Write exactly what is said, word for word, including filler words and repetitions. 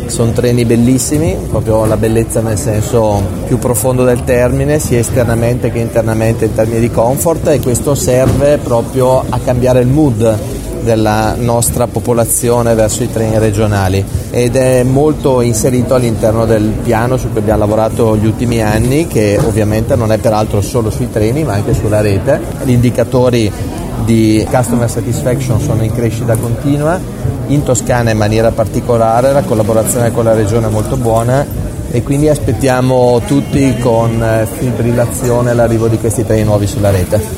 Sono treni bellissimi, proprio la bellezza nel senso più profondo del termine, sia esternamente che internamente in termini di comfort, e questo serve proprio a cambiare il mood della nostra popolazione verso i treni regionali, ed è molto inserito all'interno del piano su cui abbiamo lavorato gli ultimi anni, che ovviamente non è peraltro solo sui treni ma anche sulla rete. Gli indicatori di customer satisfaction sono in crescita continua, in Toscana in maniera particolare la collaborazione con la regione è molto buona, e quindi aspettiamo tutti con fibrillazione l'arrivo di questi treni nuovi sulla rete.